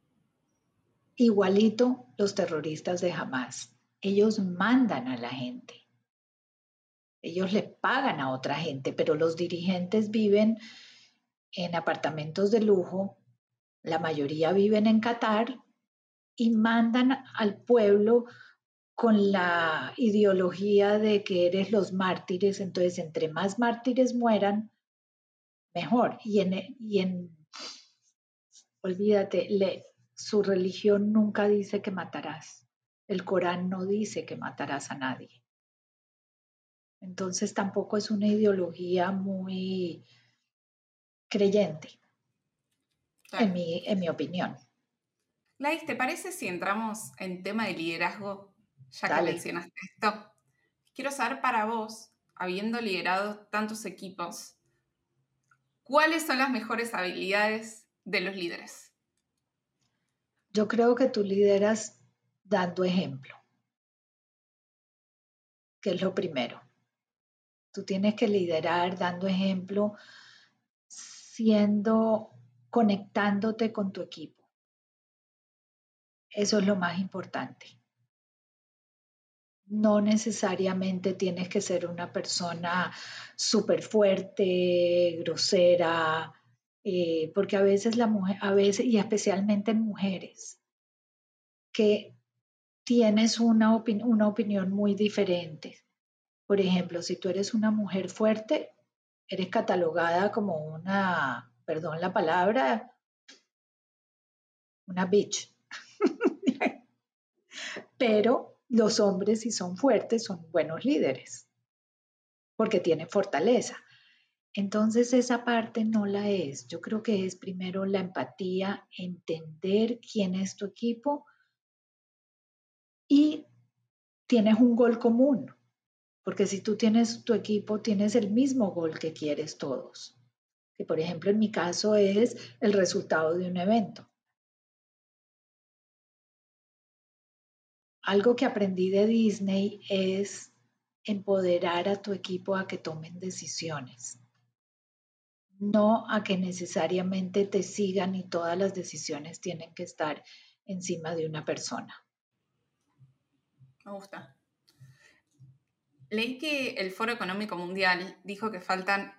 Igualito los terroristas de Hamas. Ellos mandan a la gente. Ellos le pagan a otra gente, pero los dirigentes viven en apartamentos de lujo, la mayoría viven en Qatar y mandan al pueblo con la ideología de que eres los mártires, entonces entre más mártires mueran, mejor. Olvídate, su religión nunca dice que matarás. El Corán no dice que matarás a nadie. Entonces tampoco es una ideología muy creyente, claro. en mi opinión. Lais, ¿te parece si entramos en tema de liderazgo, ya que Dale. mencionaste esto? Quiero saber para vos, habiendo liderado tantos equipos, ¿cuáles son las mejores habilidades de los líderes? Yo creo que tú lideras dando ejemplo, que es lo primero. Tú tienes que liderar dando ejemplo, conectándote con tu equipo. Eso es lo más importante. No necesariamente tienes que ser una persona súper fuerte, grosera, porque a veces y especialmente en mujeres, que tienes una opinión muy diferente. Por ejemplo, si tú eres una mujer fuerte, eres catalogada como perdón la palabra, una bitch. Pero los hombres, si son fuertes, son buenos líderes, porque tienen fortaleza. Entonces esa parte no la es. Yo creo que es primero la empatía, entender quién es tu equipo y tienes un gol común, porque si tú tienes tu equipo, tienes el mismo gol que quieres todos, que por ejemplo en mi caso es el resultado de un evento. Algo que aprendí de Disney es empoderar a tu equipo a que tomen decisiones, no a que necesariamente te sigan y todas las decisiones tienen que estar encima de una persona. Me gusta. Leí que el Foro Económico Mundial dijo que faltan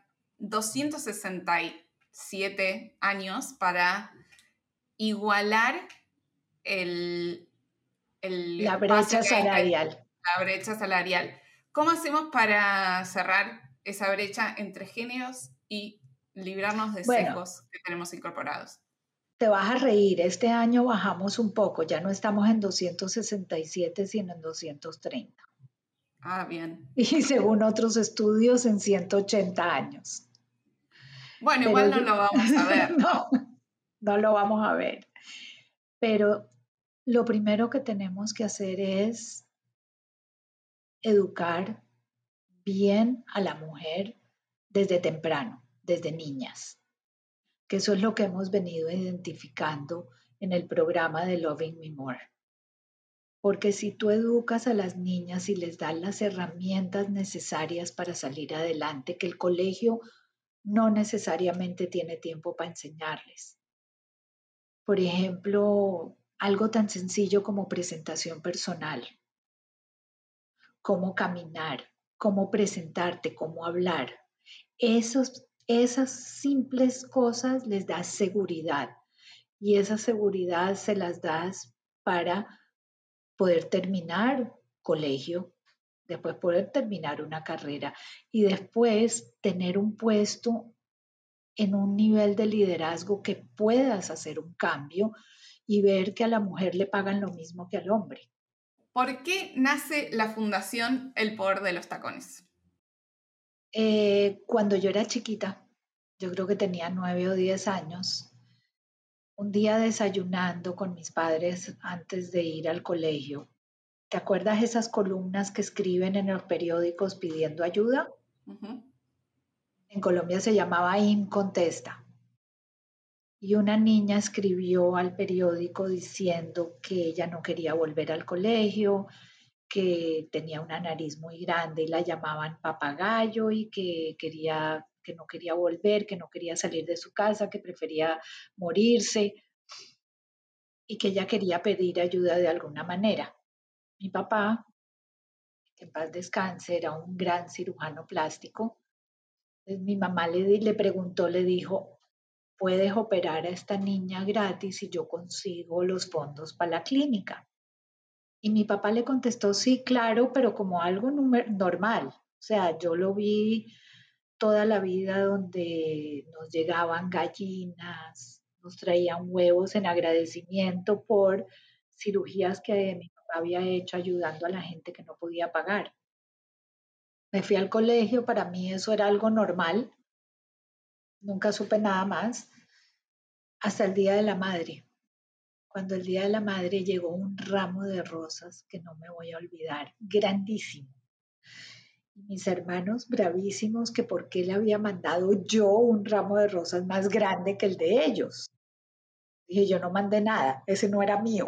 267 años para igualar el La espacio brecha que hay entre salarial. la brecha salarial. ¿Cómo hacemos para cerrar esa brecha entre géneros y librarnos de Bueno, sesgos que tenemos incorporados? te vas a reír, este año bajamos un poco, ya no estamos en 267, sino en 230. Ah, bien. Y según otros estudios, en 180 años. Bueno, Pero igual no lo vamos a ver, no, ¿no? no lo vamos a ver. Pero lo primero que tenemos que hacer es educar bien a la mujer desde temprano, desde niñas, que eso es lo que hemos venido identificando en el programa de Loving Me More. Porque si tú educas a las niñas y les das las herramientas necesarias para salir adelante, que el colegio no necesariamente tiene tiempo para enseñarles. Por ejemplo, algo tan sencillo como presentación personal, cómo caminar, cómo presentarte, cómo hablar. Esas simples cosas les das seguridad y esa seguridad se las das para poder terminar colegio, después poder terminar una carrera y después tener un puesto en un nivel de liderazgo que puedas hacer un cambio y ver que a la mujer le pagan lo mismo que al hombre. ¿Por qué nace la Fundación El Poder de los Tacones? Cuando yo era chiquita, yo creo que tenía 9 o 10 años, un día desayunando con mis padres antes de ir al colegio. ¿Te acuerdas esas columnas que escriben en los periódicos pidiendo ayuda? Uh-huh. En Colombia se llamaba Incontesta. Y una niña escribió al periódico diciendo que ella no quería volver al colegio, que tenía una nariz muy grande y la llamaban papagayo y que no quería volver, que no quería salir de su casa, que prefería morirse y que ella quería pedir ayuda de alguna manera. Mi papá, que en paz descanse, era un gran cirujano plástico. Entonces mi mamá le preguntó, le dijo, ¿puedes operar a esta niña gratis si yo consigo los fondos para la clínica? Y mi papá le contestó, sí, claro, pero como algo normal. O sea, yo lo vi toda la vida donde nos llegaban gallinas, nos traían huevos en agradecimiento por cirugías que mi papá había hecho ayudando a la gente que no podía pagar. Me fui al colegio, para mí eso era algo normal, nunca supe nada más, hasta el Día de la Madre. Cuando el Día de la Madre llegó un ramo de rosas que no me voy a olvidar, grandísimo. Y mis hermanos bravísimos que por qué le había mandado yo un ramo de rosas más grande que el de ellos. Dije, yo no mandé nada, ese no era mío.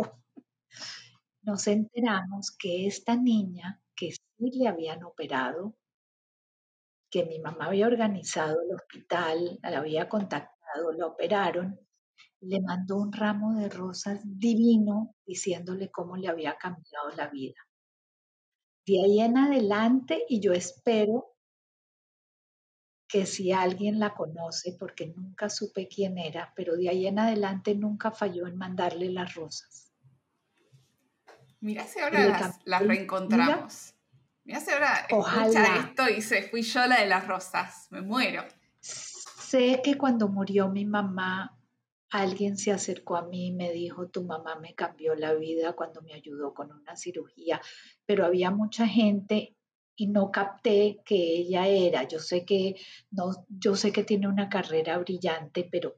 Nos enteramos que esta niña, que sí le habían operado, que mi mamá había organizado el hospital, la había contactado, la operaron, le mandó un ramo de rosas divino diciéndole cómo le había cambiado la vida. De ahí en adelante, y yo espero que si alguien la conoce, porque nunca supe quién era, pero de ahí en adelante nunca falló en mandarle las rosas. Mirá si Y ahora le las cambió la vida. reencontramos. Mirá si ahora escucha Ojalá. esto y dice, fui yo la de las rosas. Me muero. Sé que cuando murió mi mamá, alguien se acercó a mí y me dijo, tu mamá me cambió la vida cuando me ayudó con una cirugía, pero había mucha gente y no capté que ella era. Yo sé que no, yo sé que tiene una carrera brillante, pero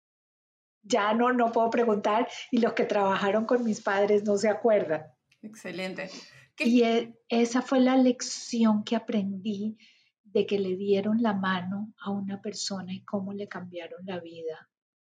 ya no puedo preguntar y los que trabajaron con mis padres no se acuerdan. Excelente. Y esa fue la lección que aprendí de que le dieron la mano a una persona y cómo le cambiaron la vida.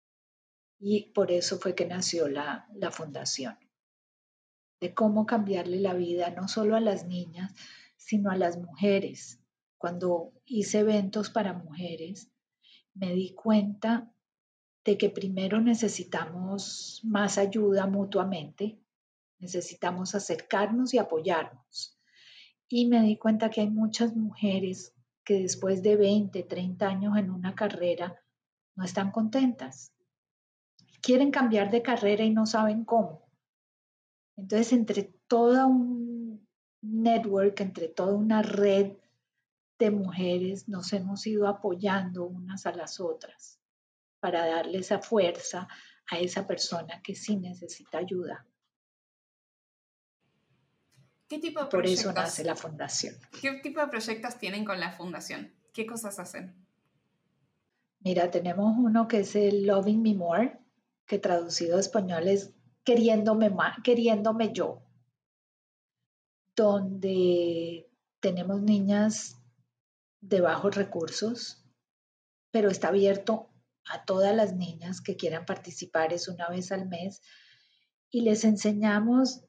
Y por eso fue que nació la fundación, de cómo cambiarle la vida no solo a las niñas, sino a las mujeres. Cuando hice eventos para mujeres, me di cuenta de que primero necesitamos más ayuda mutuamente, necesitamos acercarnos y apoyarnos. Y me di cuenta que hay muchas mujeres que después de 20, 30 años en una carrera no están contentas. Quieren cambiar de carrera y no saben cómo. Entonces, entre todo un network, entre toda una red de mujeres, nos hemos ido apoyando unas a las otras para darle esa fuerza a esa persona que sí necesita ayuda. ¿Qué tipo Y de por eso proyectos? nace la fundación. ¿Qué tipo de proyectos tienen con la fundación? ¿Qué cosas hacen? Mira, tenemos uno que es el Loving Me More, que traducido a español es queriéndome yo, donde tenemos niñas de bajos recursos, pero está abierto a todas las niñas que quieran participar, es una vez al mes, y les enseñamos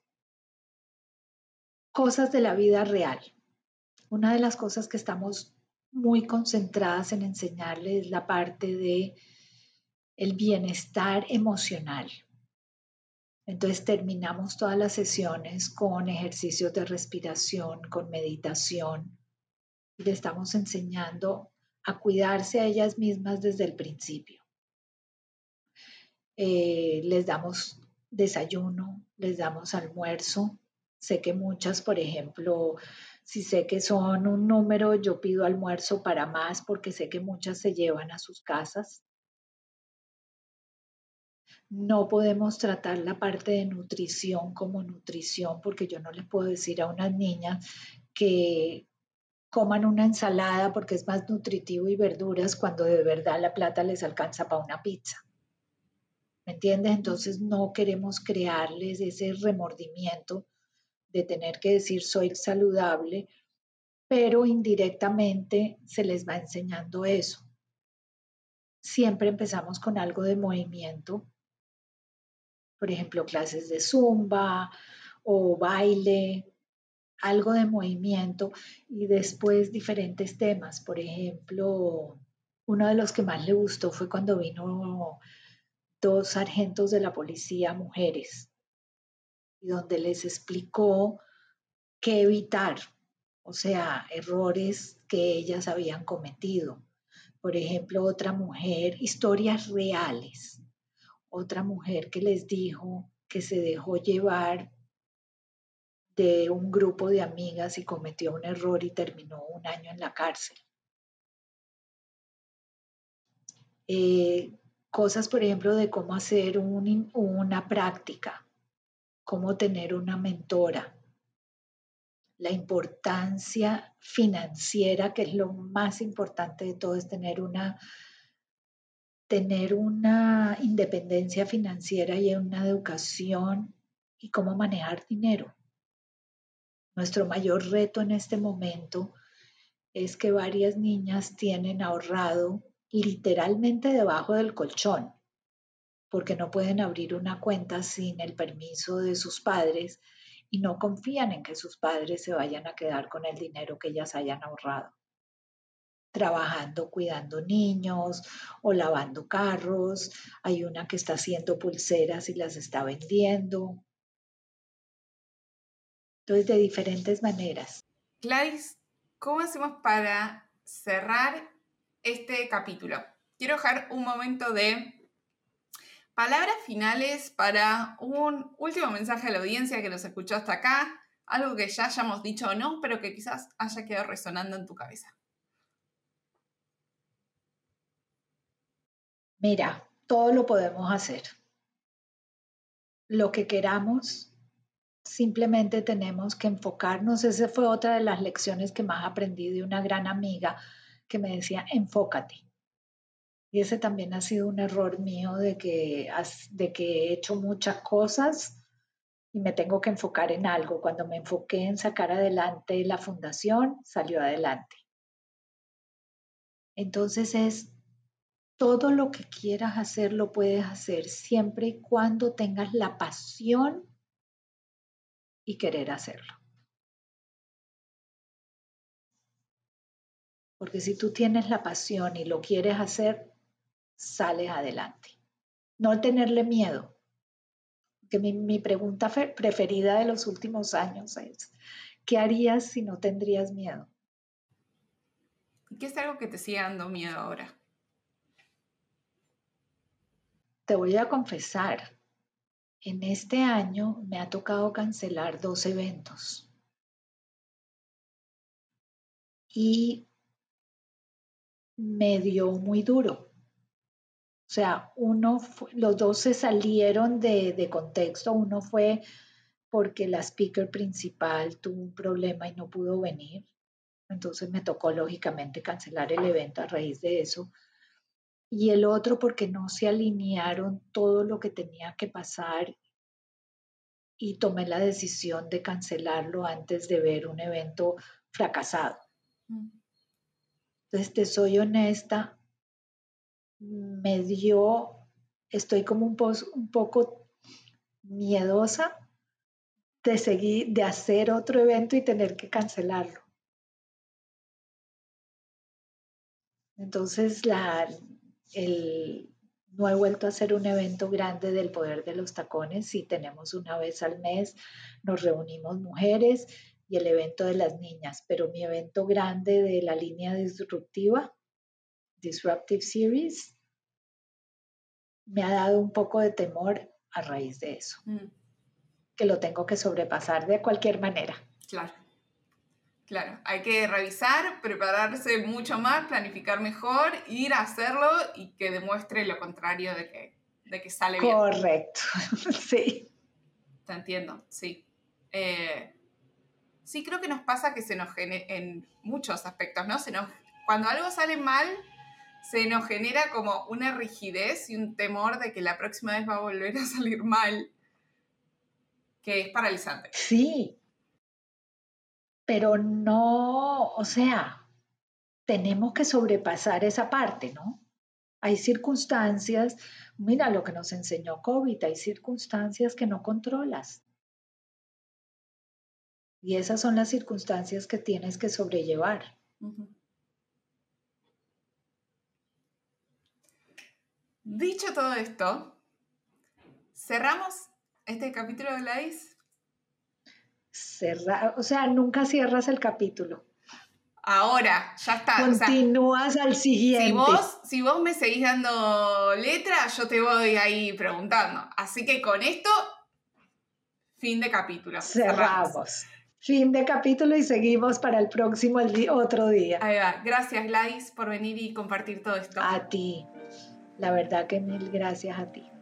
cosas de la vida real. Una de las cosas que estamos muy concentradas en enseñarles es la parte de el bienestar emocional. Entonces terminamos todas las sesiones con ejercicios de respiración, con meditación. Y le estamos enseñando a cuidarse a ellas mismas desde el principio. Les damos desayuno, les damos almuerzo. Sé que muchas, por ejemplo, si sé que son un número, yo pido almuerzo para más porque sé que muchas se llevan a sus casas. No podemos tratar la parte de nutrición como nutrición porque yo no les puedo decir a unas niñas que coman una ensalada porque es más nutritivo y verduras cuando de verdad la plata les alcanza para una pizza. ¿Me entiendes? Entonces no queremos crearles ese remordimiento de tener que decir soy saludable, pero indirectamente se les va enseñando eso. Siempre empezamos con algo de movimiento, por ejemplo, clases de zumba o baile, algo de movimiento y después diferentes temas. Por ejemplo, uno de los que más le gustó fue cuando vino 2 sargentos de la policía, mujeres, y donde les explicó qué evitar, o sea, errores que ellas habían cometido. Por ejemplo, otra mujer, historias reales, otra mujer que les dijo que se dejó llevar de un grupo de amigas y cometió un error y terminó 1 año en la cárcel. Cosas, por ejemplo, de cómo hacer una práctica, cómo tener una mentora, la importancia financiera, que es lo más importante de todo, es tener una independencia financiera y una educación y cómo manejar dinero. Nuestro mayor reto en este momento es que varias niñas tienen ahorrado literalmente debajo del colchón, porque no pueden abrir una cuenta sin el permiso de sus padres y no confían en que sus padres se vayan a quedar con el dinero que ellas hayan ahorrado, trabajando, cuidando niños o lavando carros. Hay una que está haciendo pulseras y las está vendiendo. Entonces, de diferentes maneras. Gladys, ¿cómo hacemos para cerrar este capítulo? Quiero dejar un momento de palabras finales para un último mensaje a la audiencia que nos escuchó hasta acá, algo que ya hayamos dicho o no, pero que quizás haya quedado resonando en tu cabeza. Mira, todo lo podemos hacer. Lo que queramos, simplemente tenemos que enfocarnos. Esa fue otra de las lecciones que más aprendí de una gran amiga que me decía, enfócate. Y ese también ha sido un error mío de que he hecho muchas cosas y me tengo que enfocar en algo. Cuando me enfoqué en sacar adelante la fundación, salió adelante. Entonces es todo lo que quieras hacer, lo puedes hacer siempre y cuando tengas la pasión y querer hacerlo. Porque si tú tienes la pasión y lo quieres hacer, sales adelante. No tenerle miedo. Que mi pregunta preferida de los últimos años es, ¿qué harías si no tendrías miedo? ¿Y qué es algo que te sigue dando miedo ahora? Te voy a confesar, en este año me ha tocado cancelar 2 eventos. Y me dio muy duro. O sea, los dos se salieron de contexto. Uno fue porque la speaker principal tuvo un problema y no pudo venir. Entonces me tocó lógicamente cancelar el evento a raíz de eso. Y el otro porque no se alinearon todo lo que tenía que pasar y tomé la decisión de cancelarlo antes de ver un evento fracasado. Entonces, te soy honesta, estoy como un poco miedosa de hacer otro evento y tener que cancelarlo. Entonces, No he vuelto a hacer un evento grande del poder de los tacones. Sí, tenemos una vez al mes, nos reunimos mujeres y el evento de las niñas, pero mi evento grande de la línea disruptiva, Disruptive Series, me ha dado un poco de temor a raíz de eso, que lo tengo que sobrepasar de cualquier manera. Claro, hay que revisar, prepararse mucho más, planificar mejor, ir a hacerlo y que demuestre lo contrario de que sale bien. Correcto, sí. Te entiendo, sí. Sí, creo que nos pasa que se nos genera en muchos aspectos, ¿no? Cuando algo sale mal, se nos genera como una rigidez y un temor de que la próxima vez va a volver a salir mal, que es paralizante. Sí, pero no, o sea, tenemos que sobrepasar esa parte, ¿no? Hay circunstancias, mira lo que nos enseñó COVID, hay circunstancias que no controlas. Y esas son las circunstancias que tienes que sobrellevar. Uh-huh. Dicho todo esto, cerramos este capítulo de Gladys. O sea, nunca cierras el capítulo. Ahora, ya está. Continúas al siguiente. Si vos me seguís dando letra, yo te voy ahí preguntando. Así que con esto, fin de capítulo. Cerramos. Fin de capítulo y seguimos para el próximo otro día. Ahí va. Gracias, Gladys, por venir y compartir todo esto. A ti. La verdad que mil gracias a ti.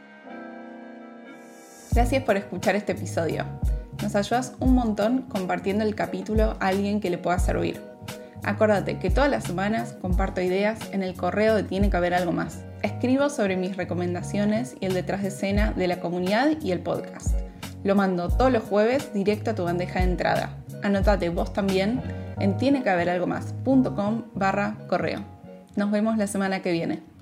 Gracias por escuchar este episodio. Nos ayudas un montón compartiendo el capítulo a alguien que le pueda servir. Acuérdate que todas las semanas comparto ideas en el correo de Tiene que haber algo más. Escribo sobre mis recomendaciones y el detrás de escena de la comunidad y el podcast. Lo mando todos los jueves directo a tu bandeja de entrada. Anótate vos también en tienequehaberalgomás.com/correo. Nos vemos la semana que viene.